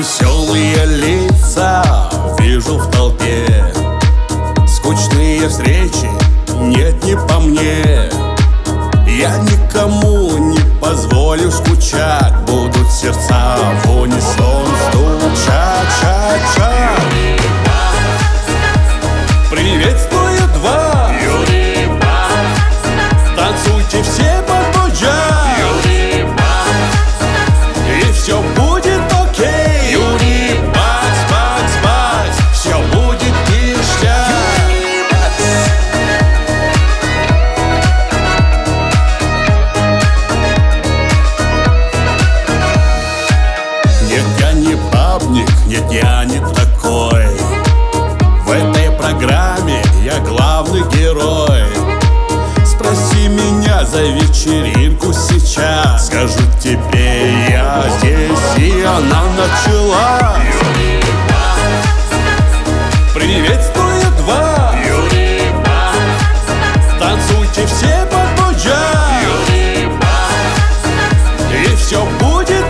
Веселые лица вижу в толпе, скучные встречи нет, не по мне. Я никому не позволю скучать, будут сердца в унисон стучать. Ча-ча. Приветствую два, танцуйте все под джаз, и все будет окей. Юрий Бакс, Бакс, Бакс, все будет ништяк. Нет, я не бабник, нет, я не такой. В этой программе я главный герой. Спроси меня за вечеринку сейчас, скажу тебе я здесь, и она началась. Приветствую два, танцуйте все под джаз, и все будет